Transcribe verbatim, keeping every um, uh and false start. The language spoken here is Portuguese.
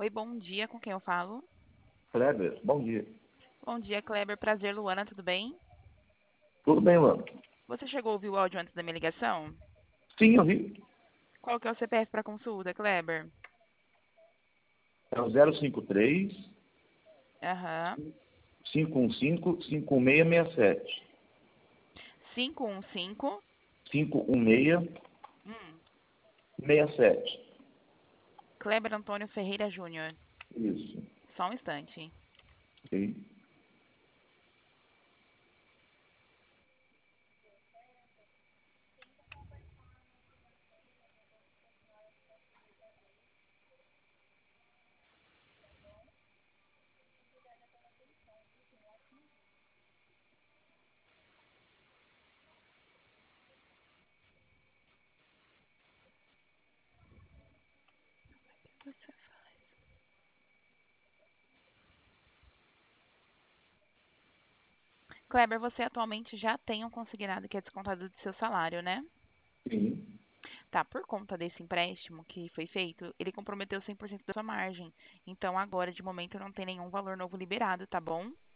Oi, bom dia, com quem eu falo? Kleber, bom dia. Bom dia, Kleber. Prazer, Luana, tudo bem? Tudo bem, Luana? Você chegou a ouvir o áudio antes da minha ligação? Sim, eu vi. Qual que é o C P F para consulta, Kleber? É o zero cinco três, Aham. cinco um cinco, cinco seis seis sete. cinco um cinco. cinco um seis, Hum. seis sete. Kleber Antônio Ferreira Júnior. Isso. Só um instante. Ok. Kleber, você atualmente já tem um consignado que é descontado do seu salário, né? Sim. Tá, por conta desse empréstimo que foi feito, ele comprometeu cem por cento da sua margem. Então, agora, de momento, não tem nenhum valor novo liberado, tá bom?